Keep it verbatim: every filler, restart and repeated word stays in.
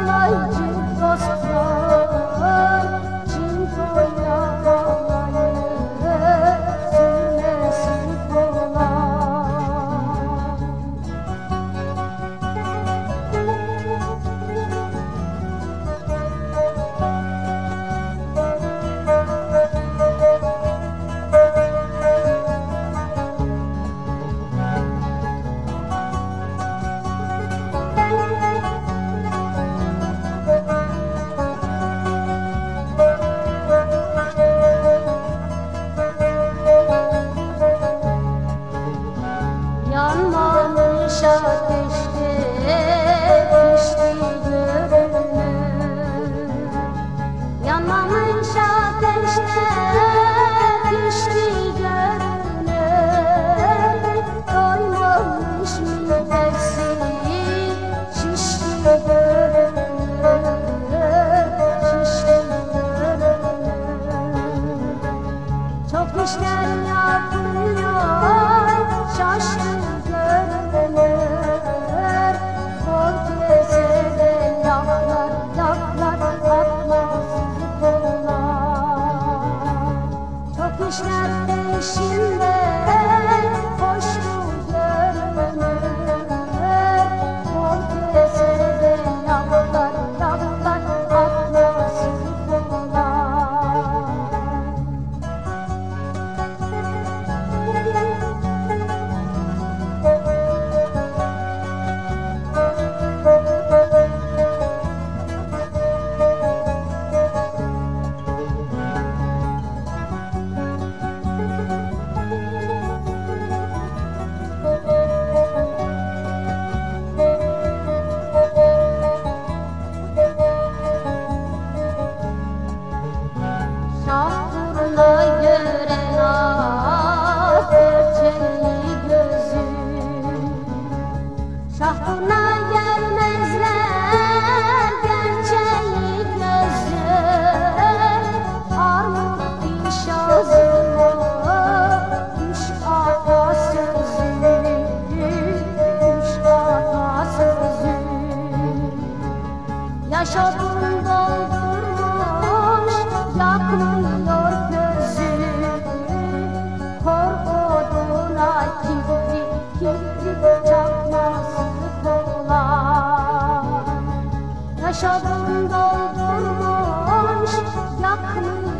alaycı dostlar, çinkoya alayı sürmesin kolay. Yanmamış ateşte pişti görünür. Yanmamış ateşte pişti görünür. Doymamış midesi şişti görünür. Şişti görünür. Çok işler yapıyor, şaştı görünür. Kol kesede laflar, laflar atmaz kolay. Çok işler peşinde koştu görünür. Kol kesede laflar, laflar atmaz kolay. Şahturuna gören az gerçeği gözü, şahturuna gelmezler gerçeği gözü. Armut diş ağzına düş atasözü, düş atasözü. Yaşadın doldurmuş yakmıyor gözü. Kor oduna kibrit, kibrit çakması kolay. Yaşadın doldurmuş yakmıyor